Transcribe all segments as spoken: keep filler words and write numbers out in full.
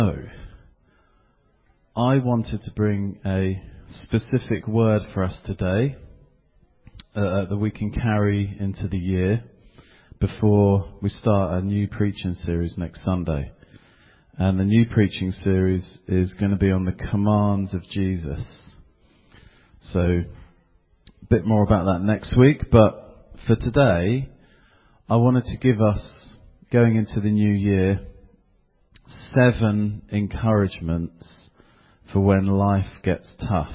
So, I wanted to bring a specific word for us today uh, that we can carry into the year before we start a new preaching series next Sunday. And the new preaching series is going to be on the commands of Jesus. So, a bit more about that next week, but for today, I wanted to give us, going into the new year, seven encouragements for when life gets tough.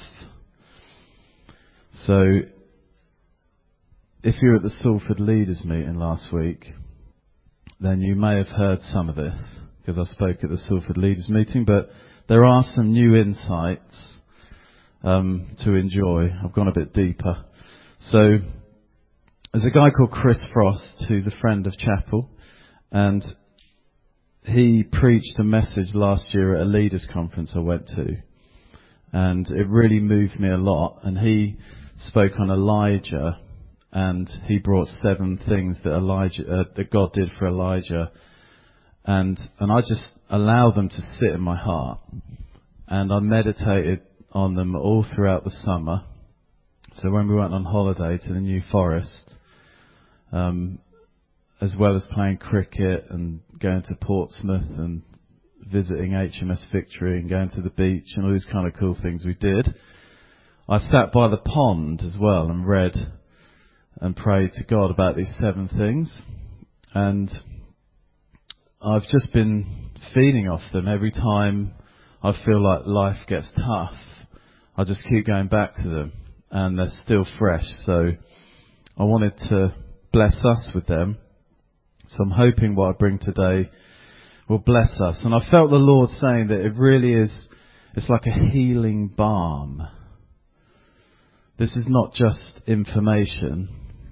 So, if you were at the Salford Leaders meeting last week, then you may have heard some of this, because I spoke at the Salford Leaders meeting, but there are some new insights um, to enjoy. I've gone a bit deeper. So, there's a guy called Chris Frost, who's a friend of Chapel, and he preached a message last year at a leaders conference I went to, and it really moved me a lot. And he spoke on Elijah, and he brought seven things that Elijah, uh, that God did for Elijah, and and I just allowed them to sit in my heart, and I meditated on them all throughout the summer. So when we went on holiday to the New Forest, um, as well as playing cricket and going to Portsmouth and visiting H M S Victory and going to the beach and all these kind of cool things we did, I sat by the pond as well and read and prayed to God about these seven things. And I've just been feeding off them every time I feel like life gets tough. I just keep going back to them, and they're still fresh. So I wanted to bless us with them. So I'm hoping what I bring today will bless us. And I felt the Lord saying that it really is, it's like a healing balm. This is not just information.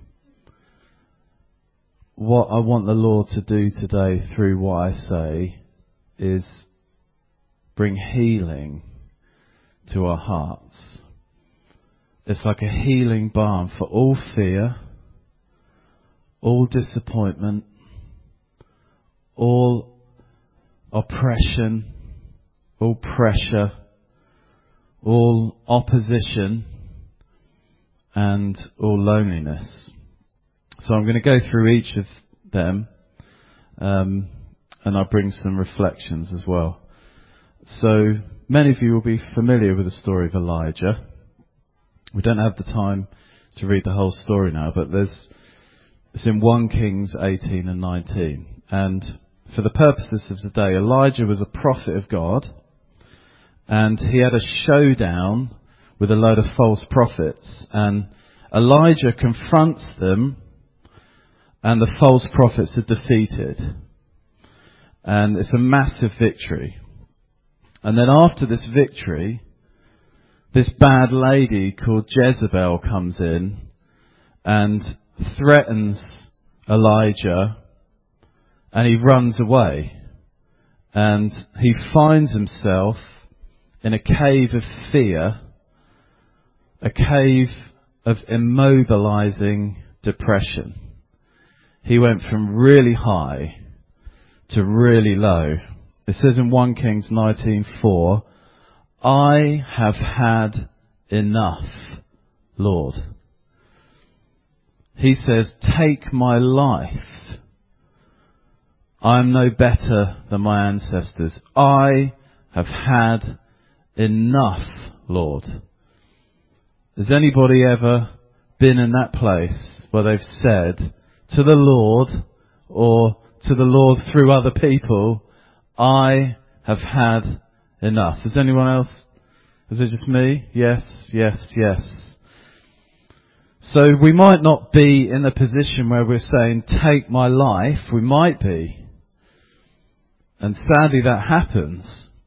What I want the Lord to do today through what I say is bring healing to our hearts. It's like a healing balm for all fear, all disappointment, all oppression, all pressure, all opposition, and all loneliness. So I'm going to go through each of them, um, and I'll bring some reflections as well. So many of you will be familiar with the story of Elijah. We don't have the time to read the whole story now, but there's it's in First Kings eighteen and nineteen. And for the purposes of today, Elijah was a prophet of God, and he had a showdown with a load of false prophets. And Elijah confronts them, and the false prophets are defeated. And it's a massive victory. And then after this victory, this bad lady called Jezebel comes in and threatens Elijah, and he runs away. And he finds himself in a cave of fear, a cave of immobilizing depression. He went from really high to really low. It says in First Kings nineteen four, I have had enough, Lord. He says, take my life. I'm no better than my ancestors. I have had enough, Lord. Has anybody ever been in that place where they've said to the Lord, or to the Lord through other people, I have had enough? Is anyone else? Is it just me? Yes, yes, yes. So we might not be in a position where we're saying, take my life. We might be. And sadly that happens.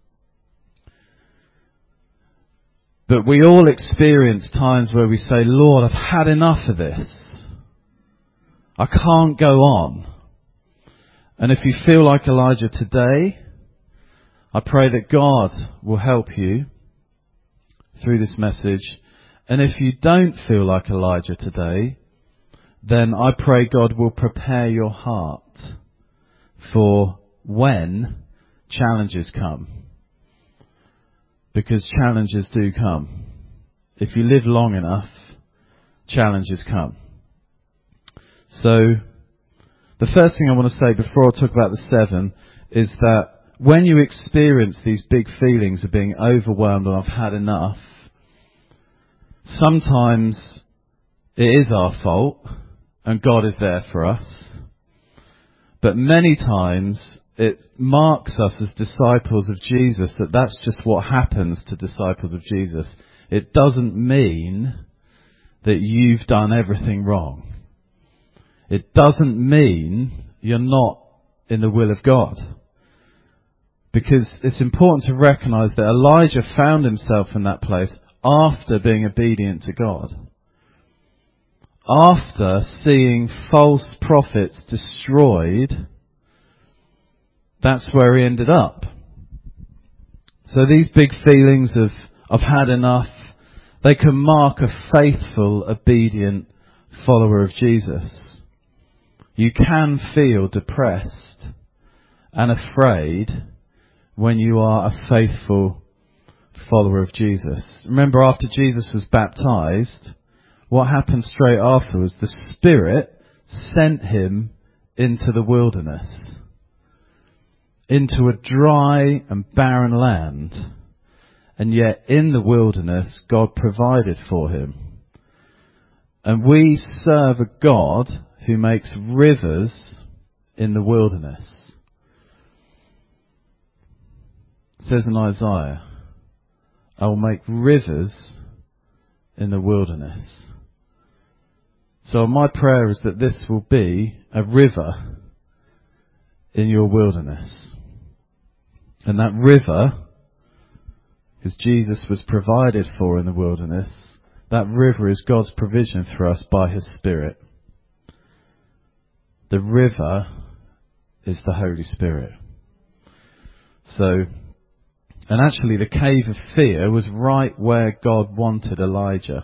But we all experience times where we say, Lord, I've had enough of this. I can't go on. And if you feel like Elijah today, I pray that God will help you through this message. And if you don't feel like Elijah today, then I pray God will prepare your heart for when challenges come. Because challenges do come. If you live long enough, challenges come. So, the first thing I want to say before I talk about the seven is that when you experience these big feelings of being overwhelmed and I've had enough, sometimes it is our fault and God is there for us. But many times it marks us as disciples of Jesus that that's just what happens to disciples of Jesus. It doesn't mean that you've done everything wrong. It doesn't mean you're not in the will of God. Because it's important to recognise that Elijah found himself in that place after being obedient to God. After seeing false prophets destroyed, that's where he ended up. So these big feelings of, I've had enough, they can mark a faithful, obedient follower of Jesus. You can feel depressed and afraid when you are a faithful follower of Jesus. Remember, after Jesus was baptized, what happened straight after was the Spirit sent him into the wilderness, into a dry and barren land. And yet in the wilderness, God provided for him. And we serve a God who makes rivers in the wilderness. It says in Isaiah, I will make rivers in the wilderness. So my prayer is that this will be a river in your wilderness. And that river, because Jesus was provided for in the wilderness, that river is God's provision for us by His Spirit. The river is the Holy Spirit. So, and actually the cave of fear was right where God wanted Elijah.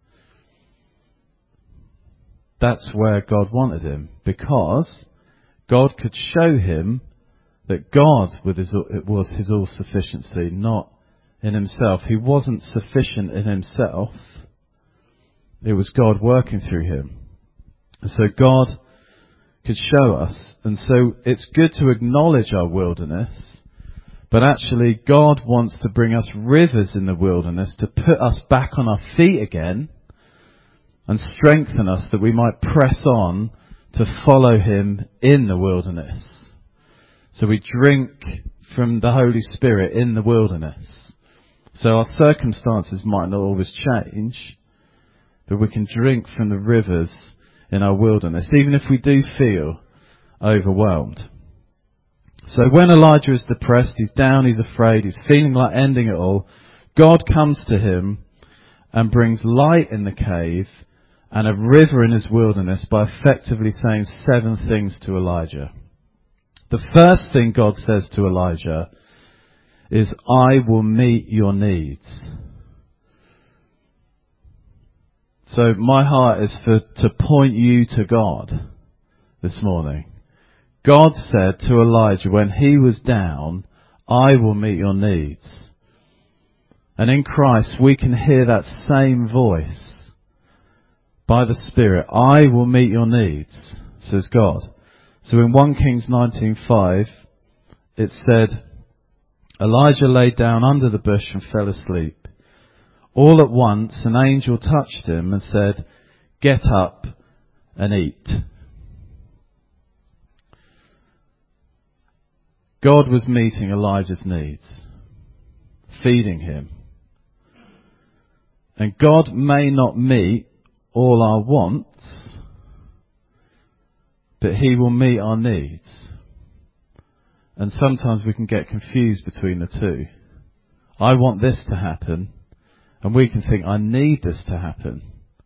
That's where God wanted him, because God could show him that God was his all-sufficiency, not in himself. He wasn't sufficient in himself. It was God working through him. And so God could show us. And so it's good to acknowledge our wilderness, but actually God wants to bring us rivers in the wilderness to put us back on our feet again and strengthen us that we might press on to follow Him in the wilderness. So we drink from the Holy Spirit in the wilderness. So our circumstances might not always change, but we can drink from the rivers in our wilderness, even if we do feel overwhelmed. So when Elijah is depressed, he's down, he's afraid, he's feeling like ending it all, God comes to him and brings light in the cave and a river in his wilderness by effectively saying seven things to Elijah. The first thing God says to Elijah is, I will meet your needs. So my heart is for to point you to God this morning. God said to Elijah when he was down, I will meet your needs. And in Christ we can hear that same voice by the Spirit. I will meet your needs, says God. So in First Kings nineteen five, it said, Elijah lay down under the bush and fell asleep. All at once an angel touched him and said, get up and eat. God was meeting Elijah's needs, feeding him. And God may not meet all our wants, but He will meet our needs. And sometimes we can get confused between the two. I want this to happen, and we can think, I need this to happen.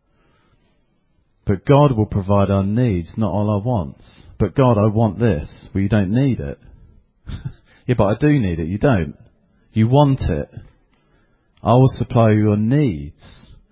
But God will provide our needs, not all our wants. But God, I want this. Well, you don't need it. Yeah, but I do need it. You don't. You want it. I will supply your needs.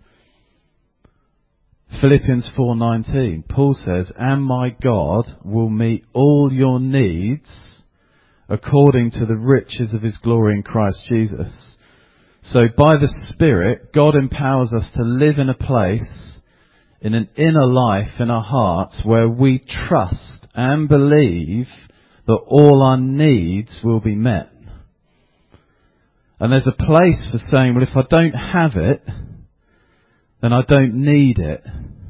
Philippians four nineteen, Paul says, and my God will meet all your needs according to the riches of his glory in Christ Jesus. So by the Spirit, God empowers us to live in a place, in an inner life in our hearts, where we trust and believe that all our needs will be met. And there's a place for saying, well, if I don't have it, then I don't need it.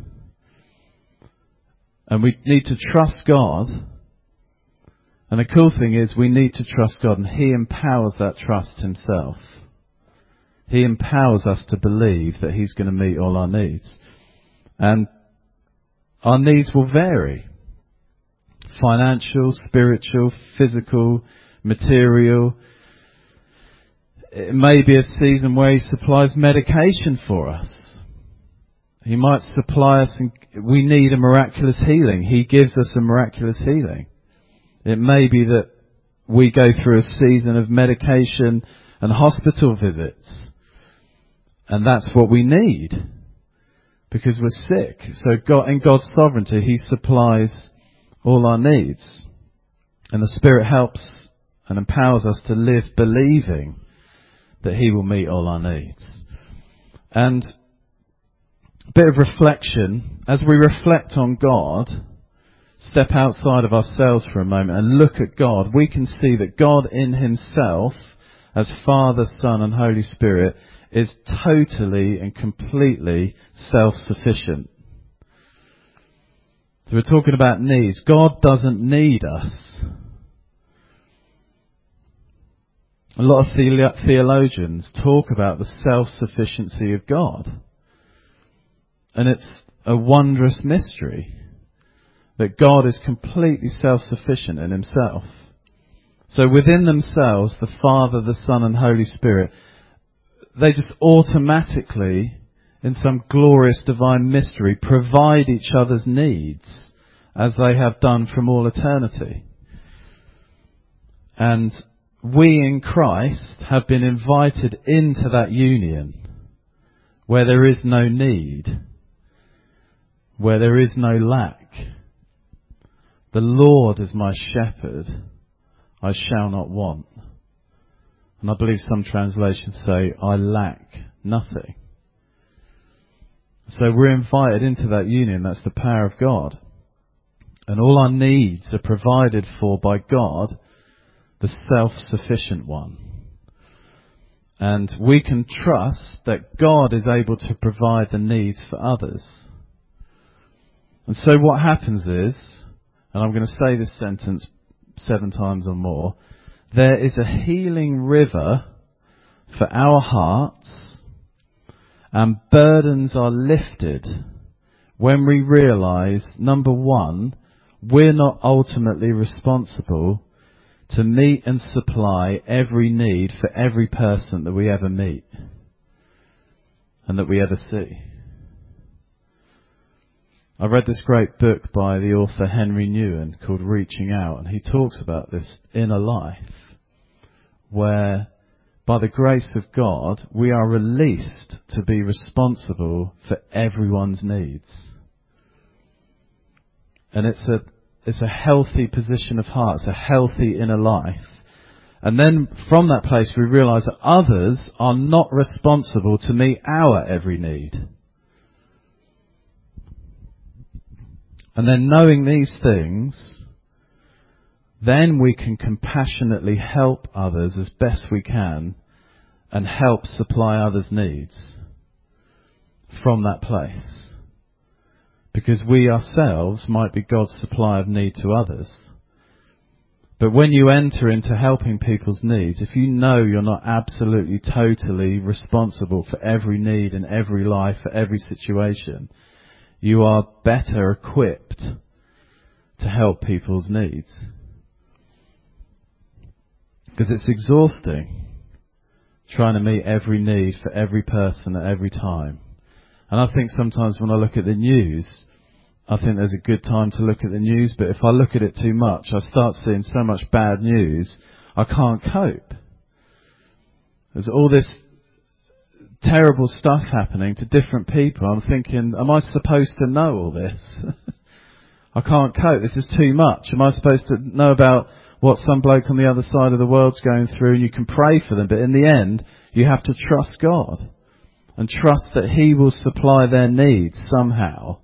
And we need to trust God. And the cool thing is we need to trust God, and he empowers that trust himself. He empowers us to believe that he's going to meet all our needs. And our needs will vary. Financial, spiritual, physical, material. It may be a season where he supplies medication for us. He might supply us, and we need a miraculous healing. He gives us a miraculous healing. It may be that we go through a season of medication and hospital visits. And that's what we need. Because we're sick. So God, in God's sovereignty, he supplies all our needs. And the Spirit helps and empowers us to live believing that he will meet all our needs. And a bit of reflection, as we reflect on God, step outside of ourselves for a moment and look at God, we can see that God in himself, as Father, Son and Holy Spirit, is totally and completely self-sufficient. So we're talking about needs. God doesn't need us. A lot of theolo- theologians talk about the self-sufficiency of God. And it's a wondrous mystery that God is completely self-sufficient in himself. So within themselves, the Father, the Son and Holy Spirit, they just automatically, in some glorious divine mystery, provide each other's needs as they have done from all eternity. And we in Christ have been invited into that union where there is no need, where there is no lack. The Lord is my shepherd, I shall not want. And I believe some translations say, I lack nothing. So we're invited into that union. That's the power of God. And all our needs are provided for by God, the self-sufficient one. And we can trust that God is able to provide the needs for others. And so what happens is, and I'm going to say this sentence seven times or more, there is a healing river for our hearts, and burdens are lifted when we realise, number one, we're not ultimately responsible to meet and supply every need for every person that we ever meet and that we ever see. I read this great book by the author Henry Newen called Reaching Out, and he talks about this inner life where, by the grace of God, we are released to be responsible for everyone's needs. And it's a it's a healthy position of heart, it's a healthy inner life. And then from that place we realise that others are not responsible to meet our every need. And then knowing these things, then we can compassionately help others as best we can and help supply others' needs from that place. Because we ourselves might be God's supply of need to others. But when you enter into helping people's needs, if you know you're not absolutely, totally responsible for every need in every life, for every situation, you are better equipped to help people's needs. Because it's exhausting trying to meet every need for every person at every time. And I think sometimes when I look at the news, I think there's a good time to look at the news, but if I look at it too much, I start seeing so much bad news, I can't cope. There's all this terrible stuff happening to different people. I'm thinking, am I supposed to know all this? I can't cope. This is too much. Am I supposed to know about what some bloke on the other side of the world's going through, and you can pray for them, but in the end, you have to trust God and trust that He will supply their needs somehow.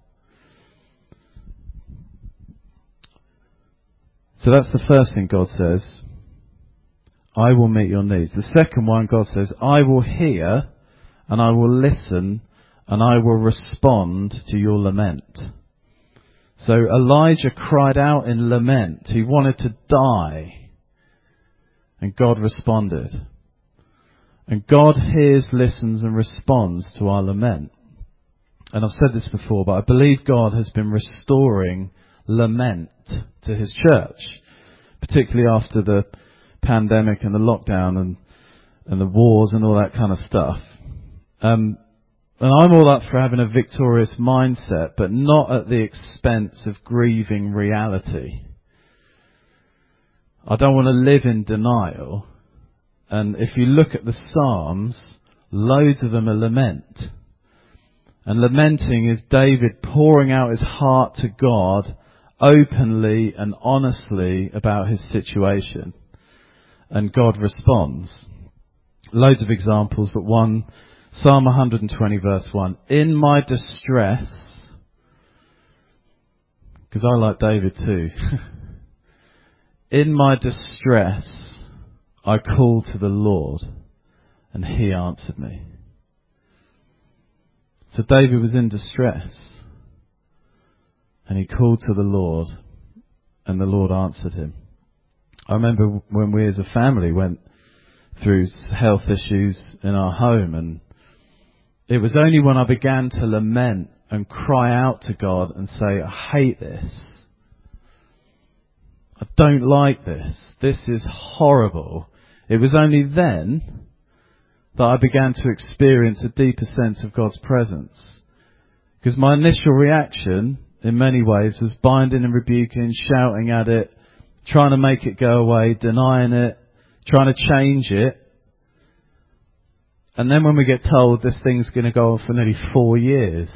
So that's the first thing God says. I will meet your needs. The second one, God says, I will hear and I will listen and I will respond to your lament. So Elijah cried out in lament. He wanted to die. And God responded. And God hears, listens and responds to our lament. And I've said this before, but I believe God has been restoring lament to His church, particularly after the pandemic and the lockdown and, and the wars and all that kind of stuff. Um, and I'm all up for having a victorious mindset, but not at the expense of grieving reality. I don't want to live in denial. And if you look at the Psalms, loads of them are lament. And lamenting is David pouring out his heart to God openly and honestly about his situation. And God responds. Loads of examples, but one, Psalm one hundred twenty verse one. In my distress, because I like David too. In my distress, I called to the Lord, and He answered me. So David was in distress, and he called to the Lord, and the Lord answered him. I remember when we as a family went through health issues in our home, and it was only when I began to lament and cry out to God and say, I hate this. I don't like this. This is horrible. It was only then that I began to experience a deeper sense of God's presence. Because my initial reaction, in many ways, was binding and rebuking, shouting at it, trying to make it go away, denying it, trying to change it. And then when we get told this thing's going to go on for nearly four years,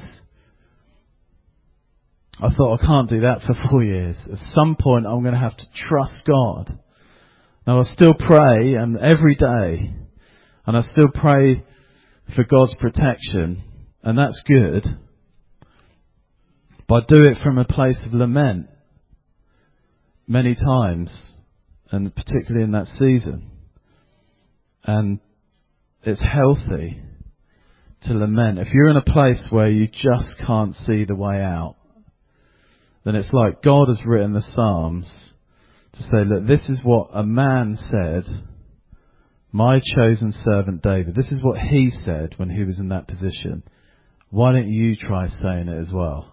I thought, I can't do that for four years. At some point I'm going to have to trust God. Now I still pray, and every day, and I still pray for God's protection, and that's good. But I do it from a place of lament many times, and particularly in that season. And it's healthy to lament. If you're in a place where you just can't see the way out, then it's like God has written the Psalms to say, look, this is what a man said, my chosen servant David. This is what he said when he was in that position. Why don't you try saying it as well?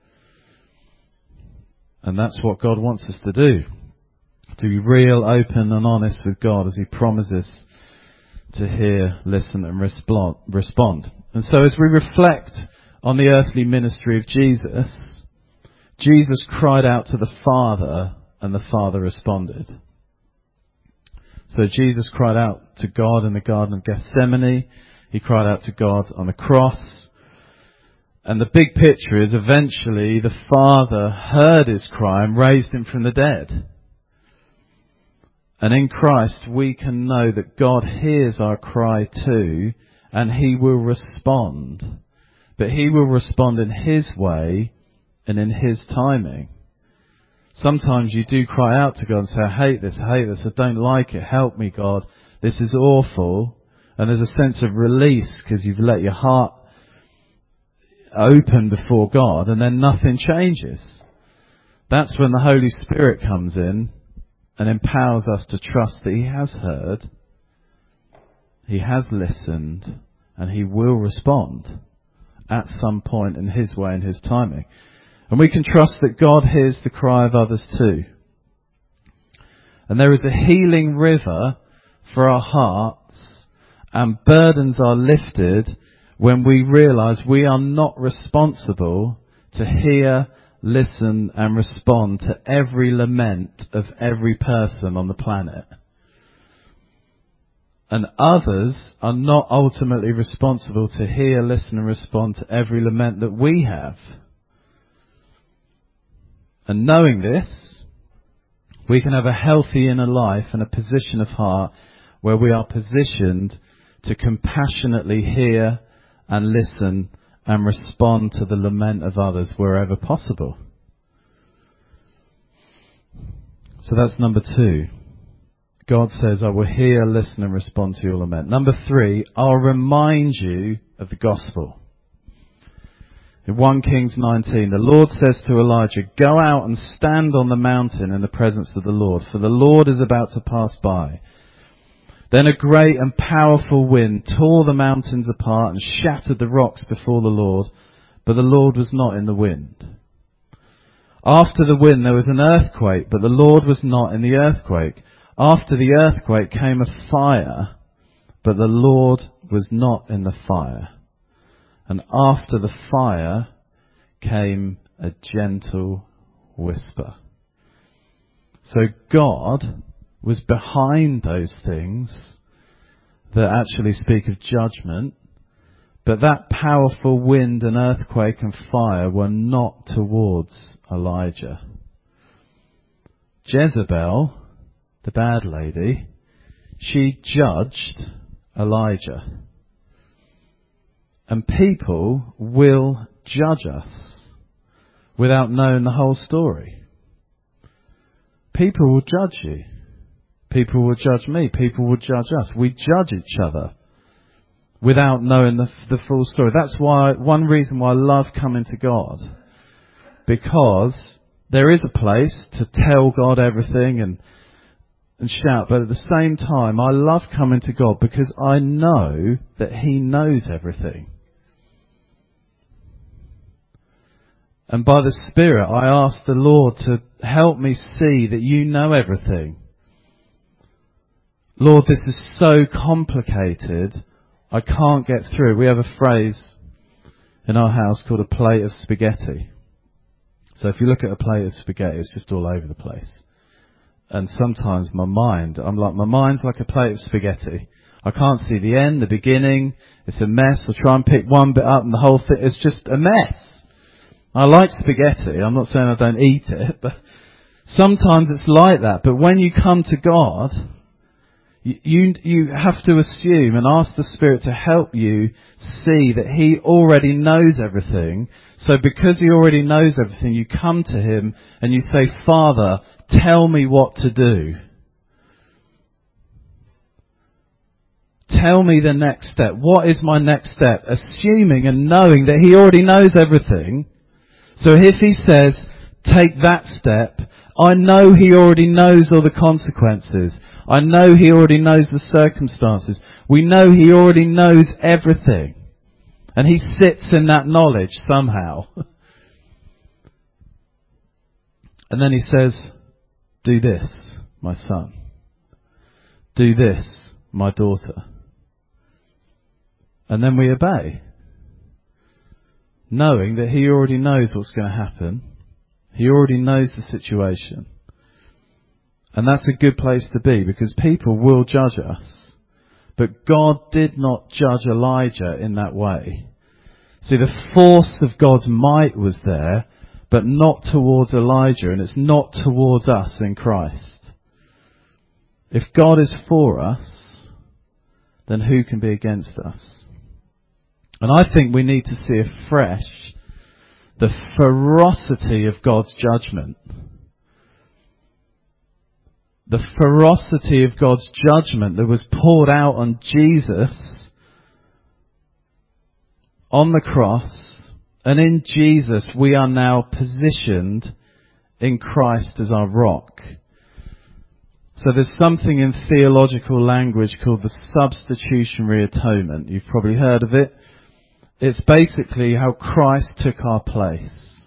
And that's what God wants us to do. To be real, open and honest with God as He promises to hear, listen and respond. And so as we reflect on the earthly ministry of Jesus, Jesus cried out to the Father and the Father responded. So Jesus cried out to God in the Garden of Gethsemane. He cried out to God on the cross. And the big picture is eventually the Father heard his cry and raised him from the dead. And in Christ we can know that God hears our cry too, and He will respond. But He will respond in His way and in His timing. Sometimes you do cry out to God and say, I hate this, I hate this, I don't like it, help me God, this is awful. And there's a sense of release because you've let your heart open before God, and then nothing changes. That's when the Holy Spirit comes in and empowers us to trust that He has heard, He has listened, and He will respond at some point in His way and His timing. And we can trust that God hears the cry of others too. And there is a healing river for our hearts, and burdens are lifted when we realise we are not responsible to hear, listen and respond to every lament of every person on the planet. And others are not ultimately responsible to hear, listen and respond to every lament that we have. And knowing this, We can have a healthy inner life and a position of heart where we are positioned to compassionately hear and listen and respond to the lament of others wherever possible. So that's number two. God says, I will hear, listen and respond to your lament. Number three, I'll remind you of the gospel. In First Kings nineteen, the Lord says to Elijah, go out and stand on the mountain in the presence of the Lord, for the Lord is about to pass by. Then a great and powerful wind tore the mountains apart and shattered the rocks before the Lord, but the Lord was not in the wind. After the wind there was an earthquake, but the Lord was not in the earthquake. After the earthquake came a fire, but the Lord was not in the fire. And after the fire came a gentle whisper. So God was behind those things that actually speak of judgment, but that powerful wind and earthquake and fire were not towards Elijah. Jezebel, the bad lady, she judged Elijah. And people will judge us without knowing the whole story. People will judge you. People will judge me. People will judge us. We judge each other without knowing the, the full story. That's why, one reason why I love coming to God. Because there is a place to tell God everything and and shout, but at the same time, I love coming to God because I know that He knows everything. And by the Spirit, I ask the Lord to help me see that you know everything. Lord, this is so complicated, I can't get through. We have a phrase in our house called a plate of spaghetti. So if you look at a plate of spaghetti, it's just all over the place. And sometimes my mind, I'm like, my mind's like a plate of spaghetti. I can't see the end, the beginning. It's a mess. I try and pick one bit up and the whole thing, it's just a mess. I like spaghetti. I'm not saying I don't eat it, but sometimes it's like that. But when you come to God, you, you, you have to assume and ask the Spirit to help you see that He already knows everything. So because He already knows everything, you come to Him and you say, Father, tell me what to do. Tell me the next step. What is my next step? Assuming and knowing that He already knows everything. So if He says, take that step, I know He already knows all the consequences. I know He already knows the circumstances. We know He already knows everything. And He sits in that knowledge somehow. And then He says, do this, my son. Do this, my daughter. And then we obey. Knowing that He already knows what's going to happen. He already knows the situation. And that's a good place to be because people will judge us. But God did not judge Elijah in that way. See, the force of God's might was there, but not towards Elijah, and it's not towards us in Christ. If God is for us, then who can be against us? And I think we need to see afresh the ferocity of God's judgment. The ferocity of God's judgment that was poured out on Jesus on the cross. And in Jesus we are now positioned in Christ as our rock. So there's something in theological language called the substitutionary atonement. You've probably heard of it. It's basically how Christ took our place.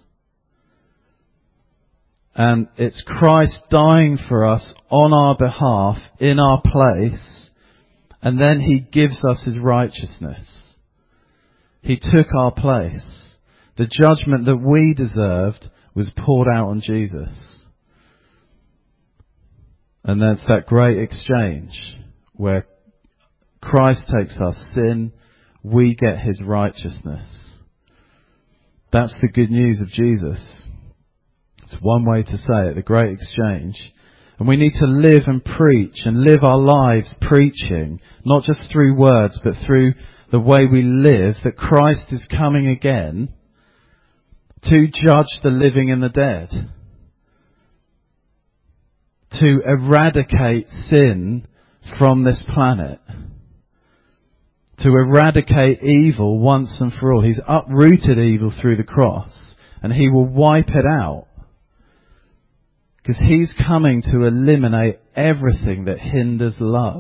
And it's Christ dying for us on our behalf, in our place, and then He gives us His righteousness. He took our place. The judgment that we deserved was poured out on Jesus. And that's that great exchange where Christ takes our sin, we get His righteousness. That's the good news of Jesus. It's one way to say it, the great exchange. And we need to live and preach and live our lives preaching, not just through words, but through the way we live, that Christ is coming again to judge the living and the dead, to eradicate sin from this planet, to eradicate evil once and for all. He's uprooted evil through the cross, and he will wipe it out, because he's coming to eliminate everything that hinders love.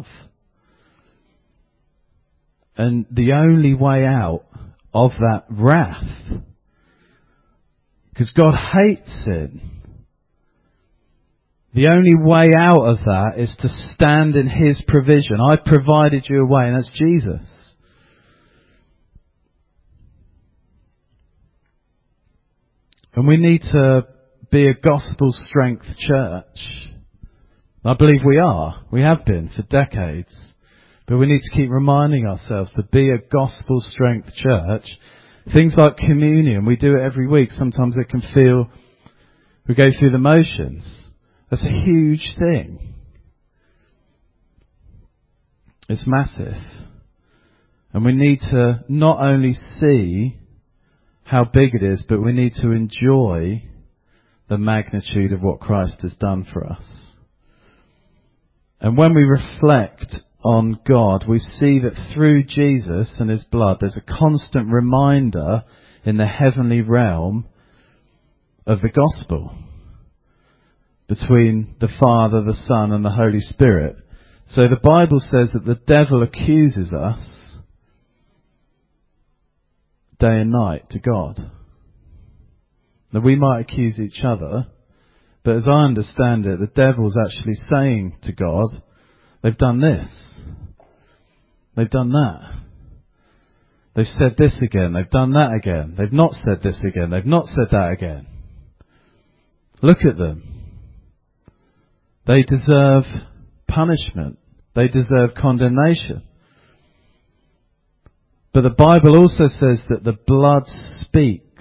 And the only way out of that wrath, because God hates sin, the only way out of that is to stand in his provision. I've provided you a way, and that's Jesus. And we need to be a gospel strength church. I believe we are. We have been for decades. But we need to keep reminding ourselves to be a gospel strength church. Things like communion, we do it every week. Sometimes it can feel we go through the motions. That's a huge thing. It's massive. And we need to not only see how big it is, but we need to enjoy the magnitude of what Christ has done for us. And when we reflect on God, we see that through Jesus and his blood, there's a constant reminder in the heavenly realm of the gospel between the Father, the Son, and the Holy Spirit. So the Bible says that the devil accuses us day and night to God. Now we might accuse each other, but as I understand it, the devil's actually saying to God, they've done this, they've done that, they've said this again, they've done that again, they've not said this again, they've not said that again. Look at them. They deserve punishment. They deserve condemnation. But the Bible also says that the blood speaks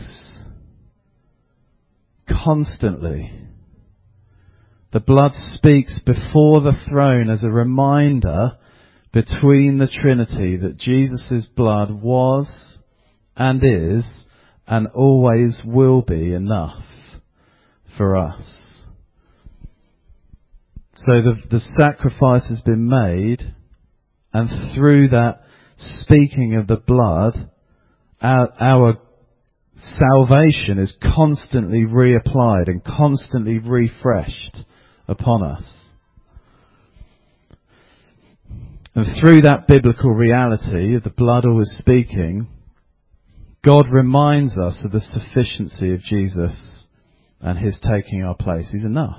constantly. The blood speaks before the throne as a reminder between the Trinity that Jesus' blood was and is and always will be enough for us. So the, the sacrifice has been made, and through that speaking of the blood, our, our salvation is constantly reapplied and constantly refreshed upon us. And through that biblical reality of the blood always speaking, God reminds us of the sufficiency of Jesus and his taking our place. He's enough.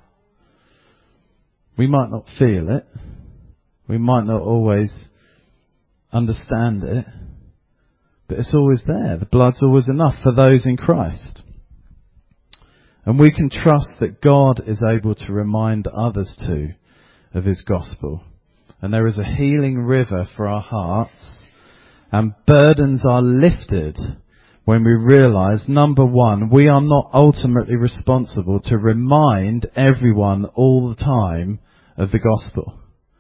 We might not feel it. We might not always understand it. But it's always there. The blood's always enough for those in Christ. And we can trust that God is able to remind others too of his gospel. And there is a healing river for our hearts. And burdens are lifted when we realise, number one, we are not ultimately responsible to remind everyone all the time of the gospel.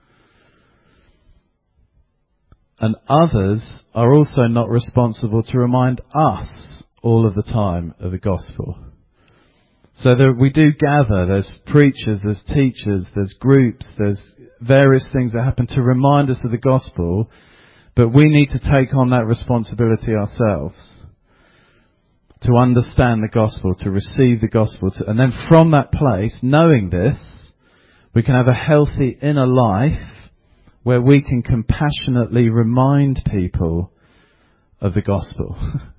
And others are also not responsible to remind us all of the time of the gospel. So that we do gather, there's preachers, there's teachers, there's groups, there's various things that happen to remind us of the gospel, but we need to take on that responsibility ourselves. To understand the gospel, to receive the gospel, to, and then from that place, knowing this, we can have a healthy inner life where we can compassionately remind people of the gospel.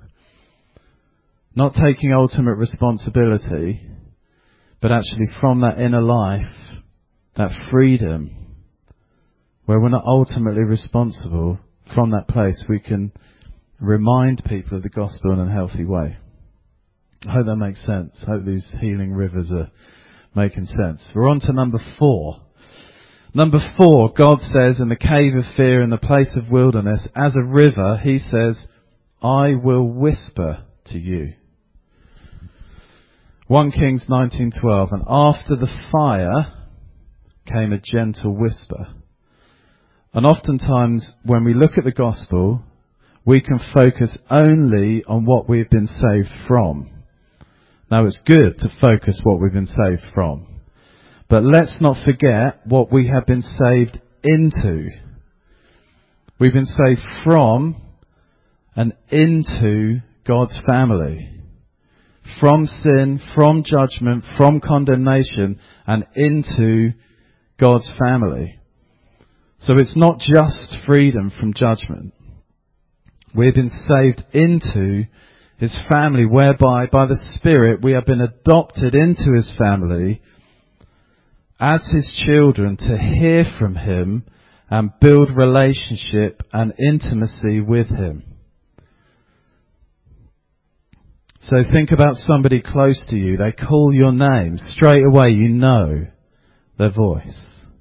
Not taking ultimate responsibility, but actually from that inner life, that freedom, where we're not ultimately responsible, from that place we can remind people of the gospel in a healthy way. I hope that makes sense. I hope these healing rivers are making sense. We're on to number four. Number four, God says in the cave of fear, in the place of wilderness, as a river, he says, I will whisper to you. First Kings nineteen twelve, and after the fire came a gentle whisper. And oftentimes when we look at the gospel, we can focus only on what we've been saved from. Now it's good to focus what we've been saved from. But let's not forget what we have been saved into. We've been saved from and into God's family. From sin, from judgment, from condemnation, and into God's family. So it's not just freedom from judgment. We've been saved into His family, whereby by the Spirit we have been adopted into His family as His children to hear from Him and build relationship and intimacy with Him. So think about somebody close to you. They call your name. Straight away you know their voice.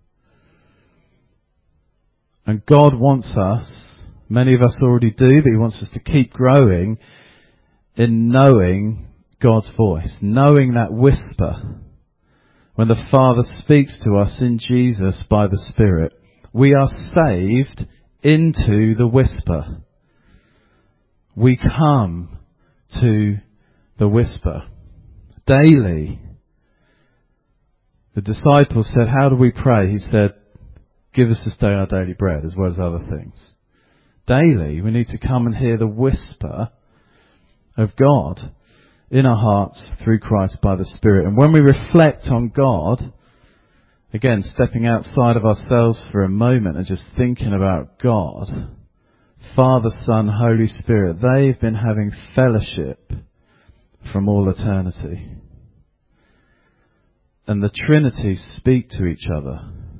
And God wants us, many of us already do, but He wants us to keep growing in knowing God's voice, knowing that whisper. When the Father speaks to us in Jesus by the Spirit, we are saved into the whisper. We come to the whisper daily. The disciples said, how do we pray? He said, give us this day our daily bread, as well as other things. Daily, we need to come and hear the whisper of God in our hearts through Christ by the Spirit. And when we reflect on God, again, stepping outside of ourselves for a moment and just thinking about God, Father, Son, Holy Spirit, they've been having fellowship from all eternity. And the Trinity speak to each other.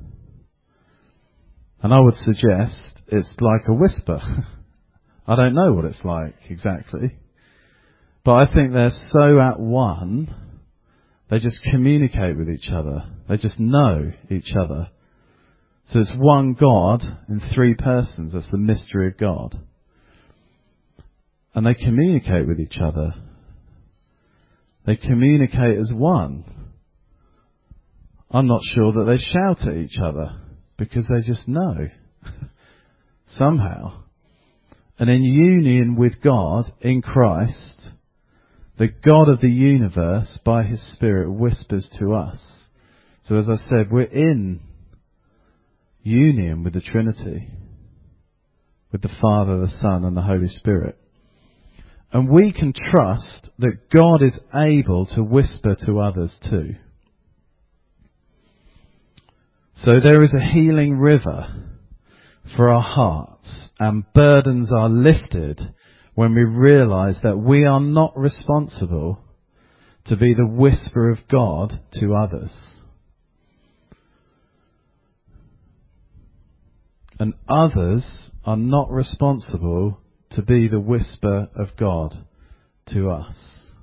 And I would suggest it's like a whisper. I don't know what it's like exactly. But I think they're so at one, they just communicate with each other. They just know each other. So it's one God in three persons. That's the mystery of God. And they communicate with each other. They communicate as one. I'm not sure that they shout at each other, because they just know. Somehow. And in union with God, in Christ, the God of the universe, by His Spirit, whispers to us. So as I said, we're in union with the Trinity, with the Father, the Son, and the Holy Spirit. And we can trust that God is able to whisper to others too. So there is a healing river for our hearts, and burdens are lifted when we realise that we are not responsible to be the whisper of God to others. And others are not responsible to be the whisper of God to us.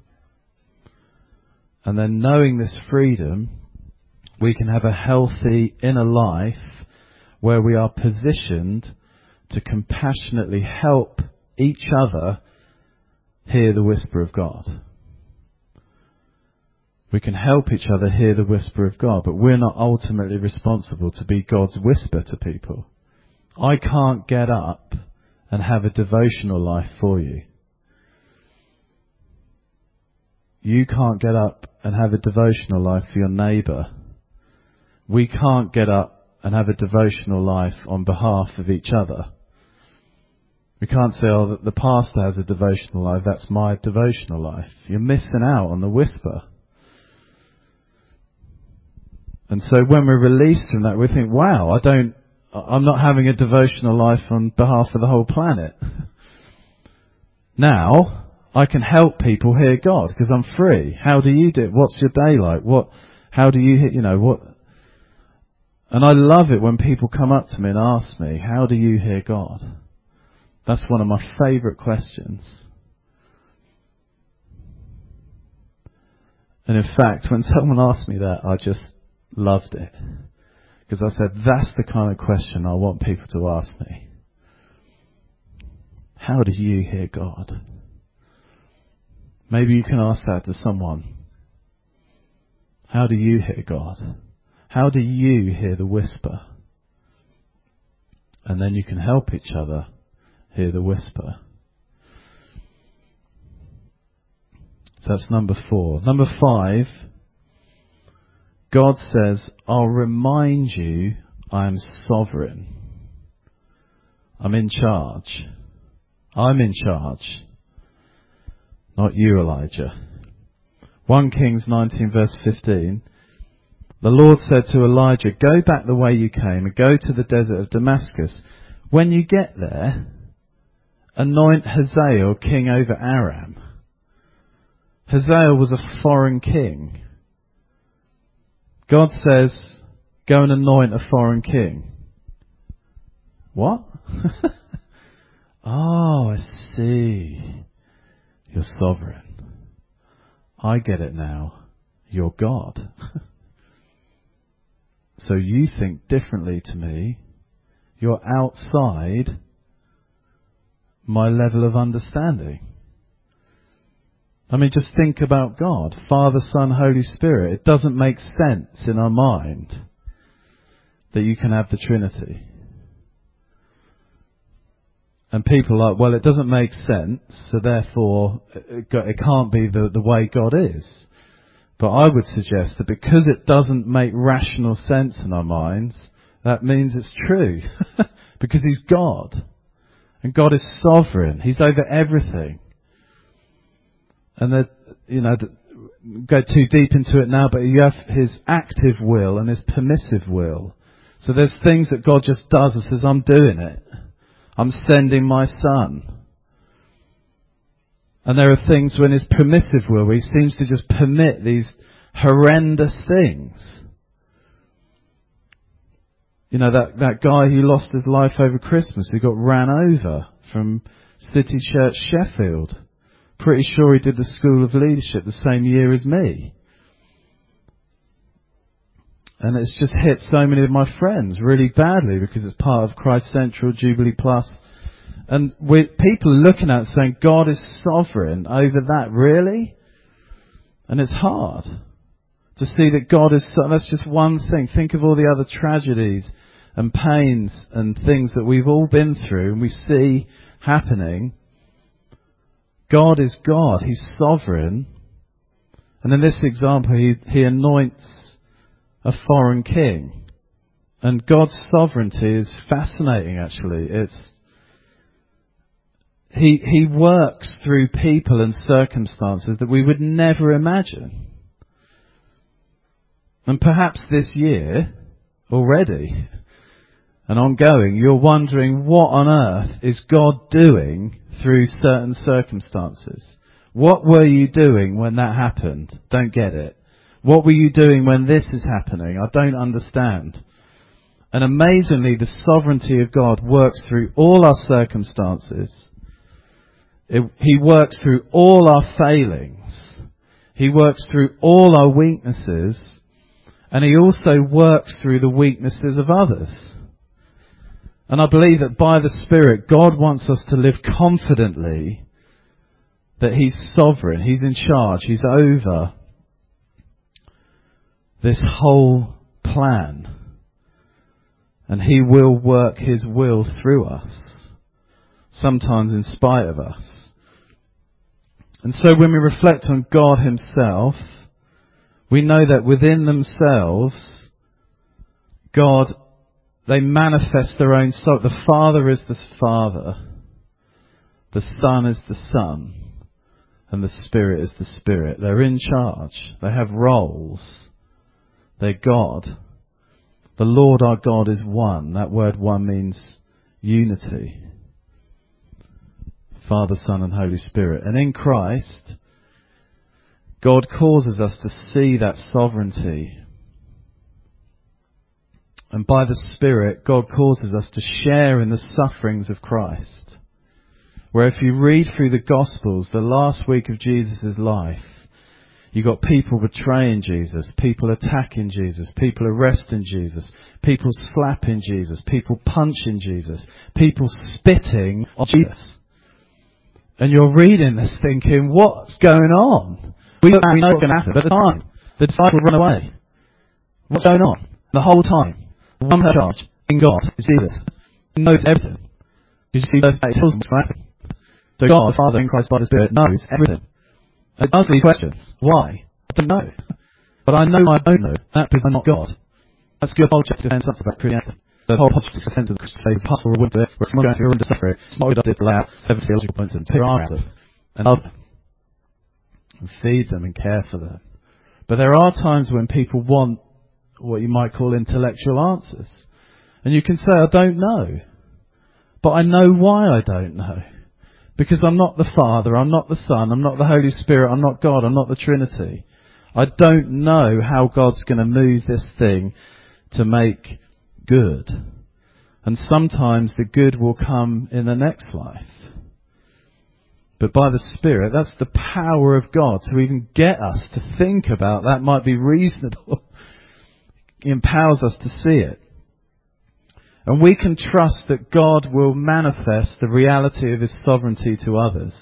And then knowing this freedom, we can have a healthy inner life where we are positioned to compassionately help each other hear the whisper of God. We can help each other hear the whisper of God, but we're not ultimately responsible to be God's whisper to people. I can't get up and have a devotional life for you. You can't get up and have a devotional life for your neighbour. We can't get up and have a devotional life on behalf of each other. We can't say, oh, the pastor has a devotional life, that's my devotional life. You're missing out on the whisper. And so when we're released from that, we think, wow, I don't, I'm not having a devotional life on behalf of the whole planet. Now, I can help people hear God because I'm free. How do you do it? What's your day like? What, how do you, you know, what? And I love it when people come up to me and ask me, how do you hear God? That's one of my favourite questions. And in fact, when someone asked me that, I just loved it. Because I said, that's the kind of question I want people to ask me. How do you hear God? Maybe you can ask that to someone. How do you hear God? How do you hear the whisper? And then you can help each other hear the whisper. So that's number four. Number five, God says, I'll remind you I am sovereign. I'm in charge. I'm in charge. Not you, Elijah. First Kings nineteen verse fifteen. The Lord said to Elijah, go back the way you came and go to the desert of Damascus. When you get there, anoint Hazael king over Aram. Hazael was a foreign king. God says, go and anoint a foreign king. What? Oh, I see. You're sovereign. I get it now. You're God. So you think differently to me. You're outside my level of understanding. I mean, just think about God. Father, Son, Holy Spirit. It doesn't make sense in our mind that you can have the Trinity. And people are like, well, it doesn't make sense, so therefore it, it can't be the, the way God is. But I would suggest that because it doesn't make rational sense in our minds, that means it's true. Because He's God. And God is sovereign. He's over everything. And that, you know, go too deep into it now, but you have His active will and His permissive will. So there's things that God just does and says, I'm doing it. I'm sending my Son. And there are things when His permissive will, where He seems to just permit these horrendous things. You know, that, that guy who lost his life over Christmas, who got ran over from City Church Sheffield. Pretty sure he did the School of Leadership the same year as me. And it's just hit so many of my friends really badly because it's part of Christ Central, Jubilee Plus. And with people looking at it saying, God is sovereign over that, really? And it's hard to see that God is, so, that's just one thing. Think of all the other tragedies and pains and things that we've all been through and we see happening. God is God. He's sovereign. And in this example, he, he anoints a foreign king. And God's sovereignty is fascinating, actually. It's He, he works through people and circumstances that we would never imagine. And perhaps this year, already, and ongoing, you're wondering what on earth is God doing through certain circumstances? What were you doing when that happened? Don't get it. What were you doing when this is happening? I don't understand. And amazingly, the sovereignty of God works through all our circumstances. It, he works through all our failings. He works through all our weaknesses. And He also works through the weaknesses of others. And I believe that by the Spirit, God wants us to live confidently that He's sovereign. He's in charge. He's over this whole plan. And He will work His will through us. Sometimes in spite of us. And so when we reflect on God Himself, we know that within themselves, God, they manifest their own soul. The Father is the Father, the Son is the Son, and the Spirit is the Spirit. They're in charge. They have roles. They're God. The Lord our God is one. That word one means unity. Father, Son, and Holy Spirit. And in Christ, God causes us to see that sovereignty. And by the Spirit, God causes us to share in the sufferings of Christ. Where if you read through the Gospels, the last week of Jesus' life, you got people betraying Jesus, people attacking Jesus, people arresting Jesus, people slapping Jesus, people punching Jesus, people spitting on Jesus. And you're reading this thinking, what's going on? We know what's going to happen. But at the time, the disciples run away. What's going on? The whole time, the one in charge in God is Jesus. He knows everything. Did you see verse eight? It tells us what's happening. So God, the Father, in Christ by the Spirit, knows everything. It does leave questions. Why? I don't know. But I know I don't know. That because I'm not God. That's good apologetic defense up about Christianity. The whole apologetic defense of the Christian faith is possible or wouldn't do it. Where someone going through a to suffer it. It's not good I did to lay out seven theological points and pick our answer and love them. And feed them and care for them. But there are times when people want what you might call intellectual answers. And you can say, I don't know. But I know why I don't know. Because I'm not the Father, I'm not the Son, I'm not the Holy Spirit, I'm not God, I'm not the Trinity. I don't know how God's going to move this thing to make good. And sometimes the good will come in the next life. But by the Spirit, that's the power of God to even get us to think about that might be reasonable. He empowers us to see it. And we can trust that God will manifest the reality of His sovereignty to others.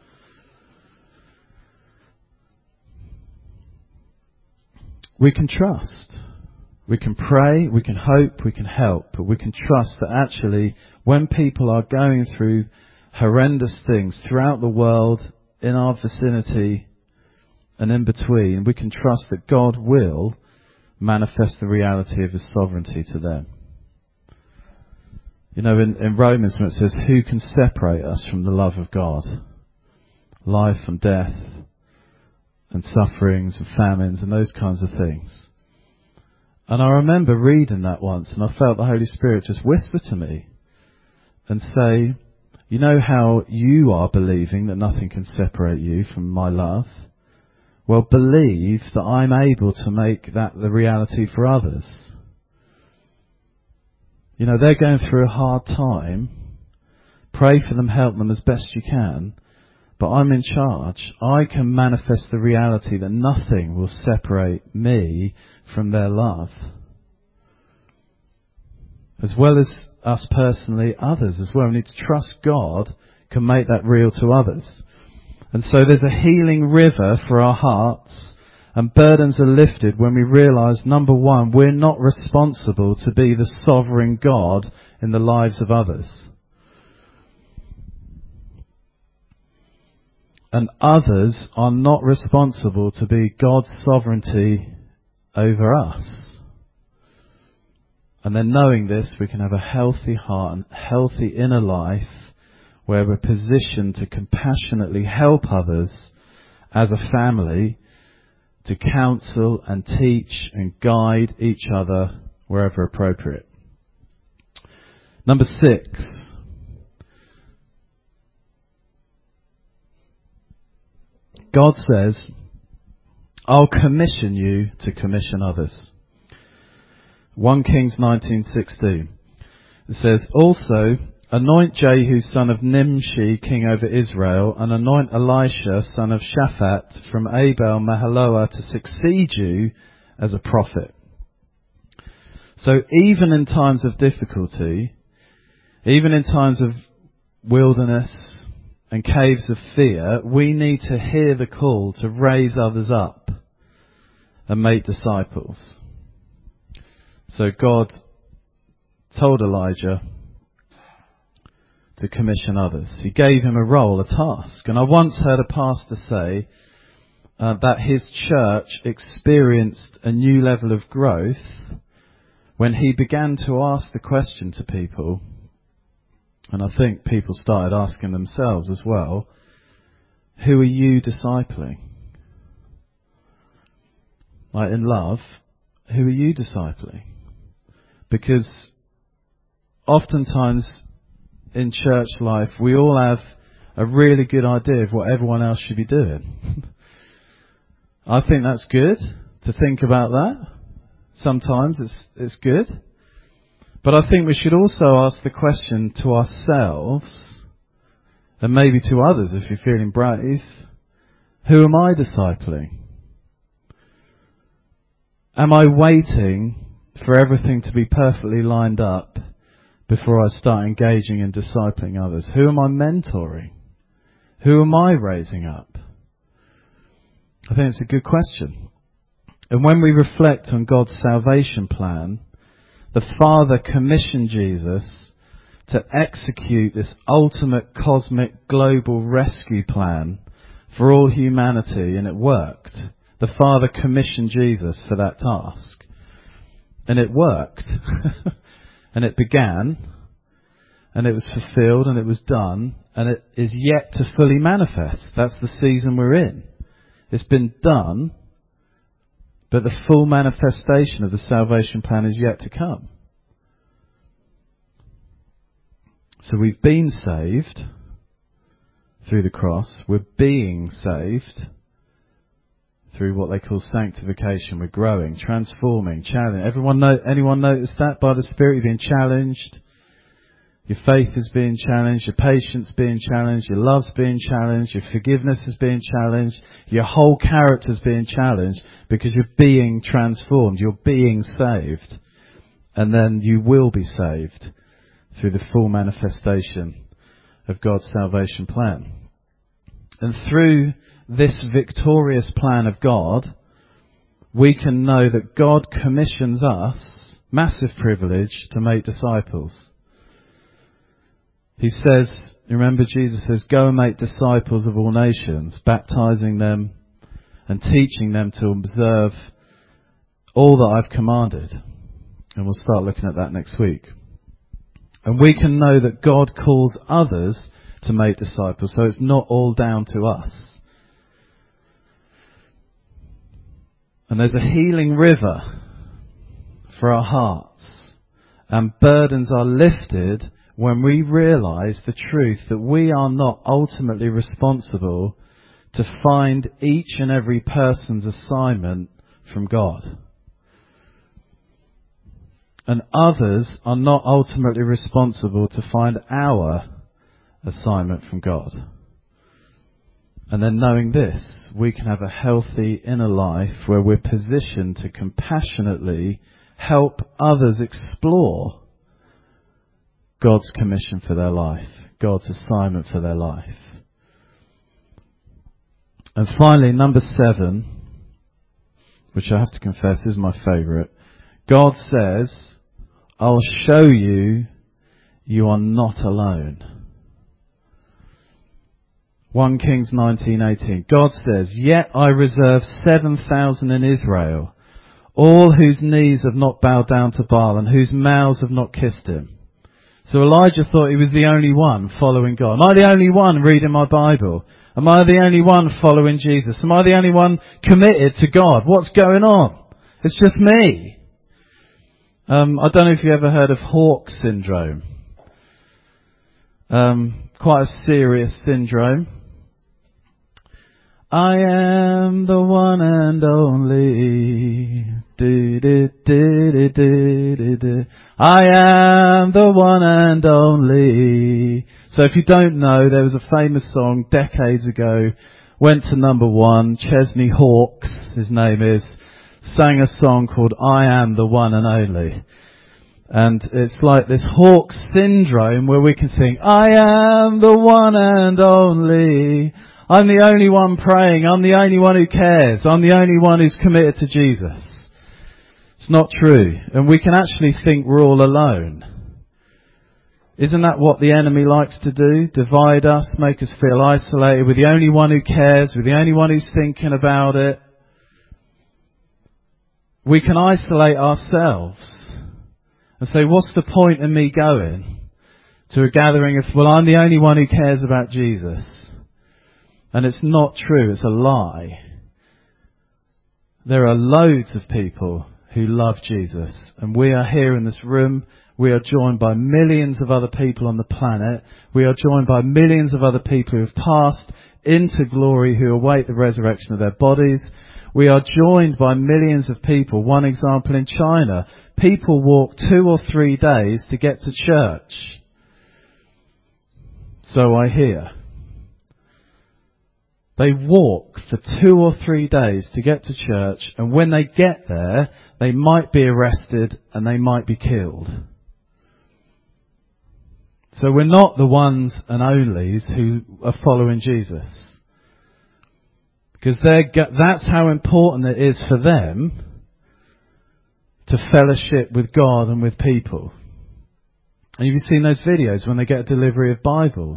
We can trust. We can pray, we can hope, we can help, but we can trust that actually when people are going through horrendous things throughout the world, in our vicinity and in between, we can trust that God will manifest the reality of His sovereignty to them. You know, in, in Romans when it says, who can separate us from the love of God? Life and death and sufferings and famines and those kinds of things. And I remember reading that once and I felt the Holy Spirit just whisper to me and say, you know how you are believing that nothing can separate you from my love? Well, believe that I'm able to make that the reality for others. You know, they're going through a hard time. Pray for them, help them as best you can. But I'm in charge. I can manifest the reality that nothing will separate me from their love. As well as us personally, others as well. We need to trust God can make that real to others. And so there's a healing river for our hearts, and burdens are lifted when we realise, number one, we're not responsible to be the sovereign God in the lives of others. And others are not responsible to be God's sovereignty over us. And then knowing this, we can have a healthy heart and healthy inner life where we're positioned to compassionately help others as a family, to counsel and teach and guide each other wherever appropriate. Number six. God says, I'll commission you to commission others. First Kings nineteen sixteen. It says, also, anoint Jehu son of Nimshi king over Israel, and anoint Elisha son of Shaphat from Abel Mahaloah to succeed you as a prophet. So even in times of difficulty, even in times of wilderness and caves of fear, we need to hear the call to raise others up and make disciples. So God told Elijah to commission others. He gave him a role, a task. And I once heard a pastor say uh, that his church experienced a new level of growth when he began to ask the question to people, and I think people started asking themselves as well, who are you discipling? Like in love, who are you discipling? Because oftentimes in church life, we all have a really good idea of what everyone else should be doing. I think that's good to think about that. Sometimes it's it's good. But I think we should also ask the question to ourselves, and maybe to others if you're feeling brave, who am I discipling? Am I waiting for everything to be perfectly lined up before I start engaging in discipling others? Who am I mentoring? Who am I raising up? I think it's a good question. And when we reflect on God's salvation plan, the Father commissioned Jesus to execute this ultimate cosmic global rescue plan for all humanity, and it worked. The Father commissioned Jesus for that task. And it worked. And it began, and it was fulfilled, and it was done, and it is yet to fully manifest. That's the season we're in. It's been done, but the full manifestation of the salvation plan is yet to come. So we've been saved through the cross. We're being saved through what they call sanctification. We're growing, transforming, challenging. Everyone know, anyone notice that? By the Spirit you're being challenged. Your faith is being challenged. Your patience being challenged. Your love's being challenged. Your forgiveness is being challenged. Your whole character's being challenged because you're being transformed. You're being saved. And then you will be saved through the full manifestation of God's salvation plan. And through this victorious plan of God, we can know that God commissions us, massive privilege, to make disciples. He says, remember Jesus says, go and make disciples of all nations, baptizing them and teaching them to observe all that I've commanded. And we'll start looking at that next week. And we can know that God calls others to make disciples, so it's not all down to us. And there's a healing river for our hearts, and burdens are lifted when we realise the truth that we are not ultimately responsible to find each and every person's assignment from God. And others are not ultimately responsible to find our assignment from God. And then knowing this, we can have a healthy inner life where we're positioned to compassionately help others explore God's commission for their life, God's assignment for their life. And finally, number seven, which I have to confess is my favourite. God says, I'll show you you are not alone. First Kings nineteen eighteen. God says, yet I reserve seven thousand in Israel, all whose knees have not bowed down to Baal and whose mouths have not kissed him. So Elijah thought he was the only one following God. Am I the only one reading my Bible? Am I the only one following Jesus? Am I the only one committed to God? What's going on? It's just me. Um, I don't know if you ever heard of Hawke syndrome. Um, quite a serious syndrome. I am the one and only. Do, do, do, do, do, do, do. I am the one and only. So if you don't know, there was a famous song decades ago, went to number one. Chesney Hawkes, his name is, sang a song called I Am the One and Only. And it's like this Hawke syndrome where we can think, I am the one and only. I'm the only one praying. I'm the only one who cares. I'm the only one who's committed to Jesus. It's not true. And we can actually think we're all alone. Isn't that what the enemy likes to do? Divide us, make us feel isolated. We're the only one who cares. We're the only one who's thinking about it. We can isolate ourselves and say, what's the point in me going to a gathering of, well, I'm the only one who cares about Jesus. And it's not true, it's a lie. There are loads of people who love Jesus. And we are here in this room. We are joined by millions of other people on the planet. We are joined by millions of other people who have passed into glory, who await the resurrection of their bodies. We are joined by millions of people. One example in China. People walk two or three days to get to church. So I hear. They walk for two or three days to get to church, and when they get there, they might be arrested and they might be killed. So we're not the ones and onlys who are following Jesus. Because that's how important it is for them to fellowship with God and with people. And you've seen those videos when they get a delivery of Bibles.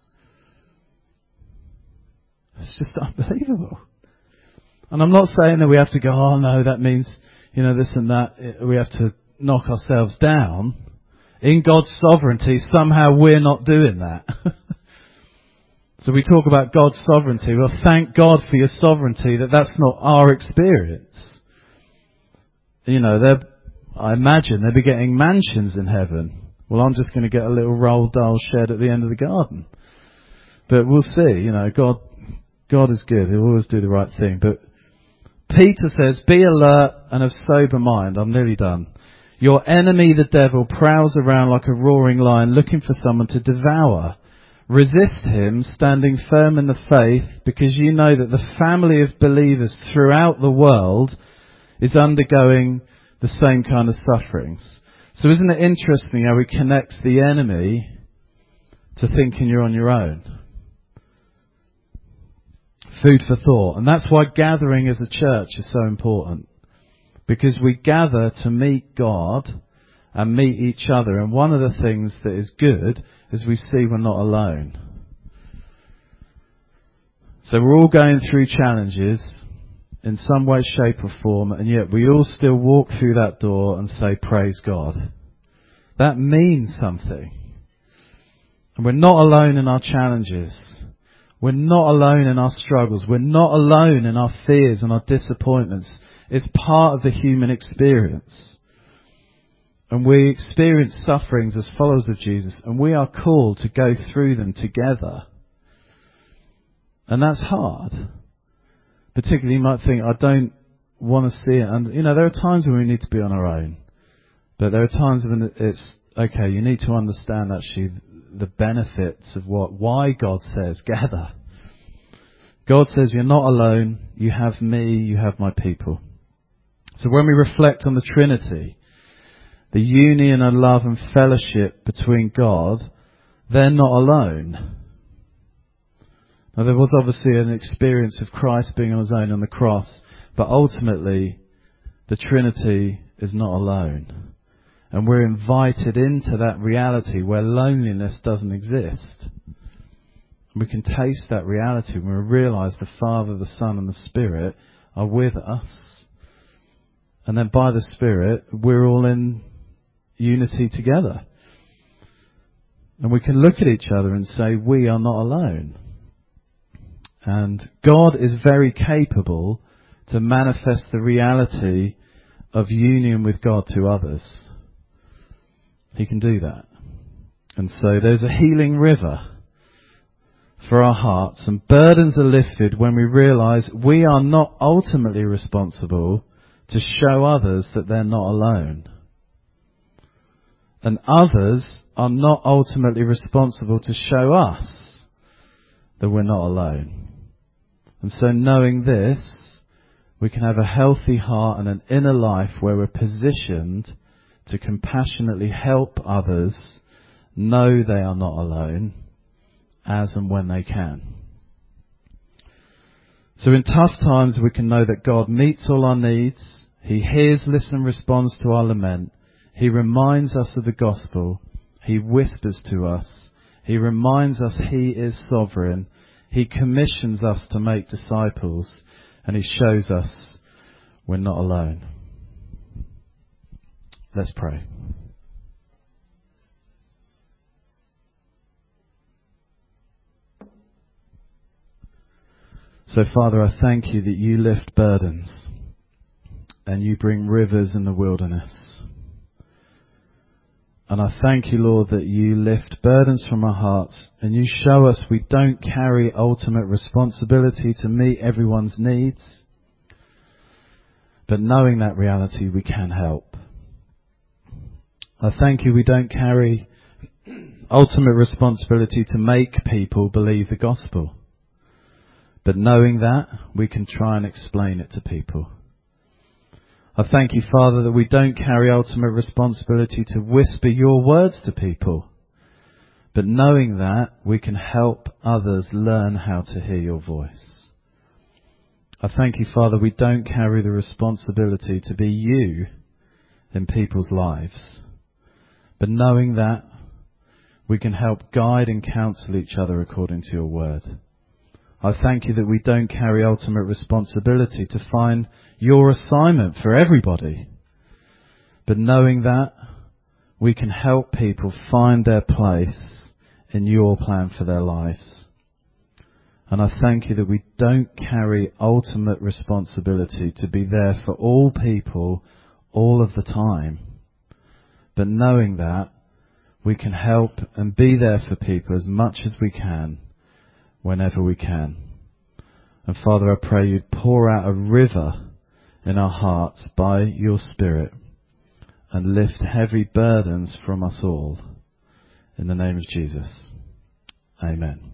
It's just unbelievable. And I'm not saying that we have to go, oh no, that means, you know, this and that. We have to knock ourselves down. In God's sovereignty, somehow we're not doing that. So we talk about God's sovereignty. Well, thank God for your sovereignty that that's not our experience. You know, they're, I imagine they'll be getting mansions in heaven. Well, I'm just going to get a little Roald Dahl shed at the end of the garden. But we'll see. You know, God, God is good. He'll always do the right thing. But Peter says, be alert and of sober mind. I'm nearly done. Your enemy, the devil, prowls around like a roaring lion looking for someone to devour. Resist him, standing firm in the faith, because you know that the family of believers throughout the world is undergoing the same kind of sufferings. So isn't it interesting how we connect the enemy to thinking you're on your own? Food for thought. And that's why gathering as a church is so important. Because we gather to meet God and meet each other. And one of the things that is good is we see we're not alone. So we're all going through challenges in some way, shape or form, and yet we all still walk through that door and say, praise God. That means something. And we're not alone in our challenges. We're not alone in our struggles. We're not alone in our fears and our disappointments. It's part of the human experience. And we experience sufferings as followers of Jesus, and we are called to go through them together. And that's hard. Particularly, you might think, I don't want to see it. And, you know, there are times when we need to be on our own. But there are times when it's, okay, you need to understand actually the benefits of what, why God says, gather. God says, you're not alone. You have me. You have my people. So when we reflect on the Trinity, the union and love and fellowship between God, they're not alone. Now, there was obviously an experience of Christ being on his own on the cross, but ultimately, the Trinity is not alone. And we're invited into that reality where loneliness doesn't exist. We can taste that reality when we realise the Father, the Son and the Spirit are with us. And then by the Spirit, we're all in unity together. And we can look at each other and say, we are not alone. And God is very capable to manifest the reality of union with God to others. He can do that. And so there's a healing river for our hearts, and burdens are lifted when we realise we are not ultimately responsible to show others that they're not alone. And others are not ultimately responsible to show us that we're not alone. And so knowing this, we can have a healthy heart and an inner life where we're positioned to compassionately help others know they are not alone as and when they can. So in tough times we can know that God meets all our needs. He hears, listens and responds to our lament. He reminds us of the gospel. He whispers to us. He reminds us He is sovereign. He commissions us to make disciples, and He shows us we're not alone. Let's pray. So, Father, I thank You that You lift burdens and You bring rivers in the wilderness. And I thank You, Lord, that You lift burdens from our hearts and You show us we don't carry ultimate responsibility to meet everyone's needs. But knowing that reality, we can help. I thank You we don't carry ultimate responsibility to make people believe the gospel. But knowing that, we can try and explain it to people. I thank You, Father, that we don't carry ultimate responsibility to whisper Your words to people. But knowing that, we can help others learn how to hear Your voice. I thank you, Father, we don't carry the responsibility to be you in people's lives, but knowing that, we can help guide and counsel each other according to your word. I thank you that we don't carry ultimate responsibility to find your assignment for everybody, but knowing that, we can help people find their place in your plan for their lives. And I thank you that we don't carry ultimate responsibility to be there for all people all of the time, but knowing that we can help and be there for people as much as we can, whenever we can. And Father, I pray you'd pour out a river in our hearts by your Spirit and lift heavy burdens from us all. In the name of Jesus. Amen.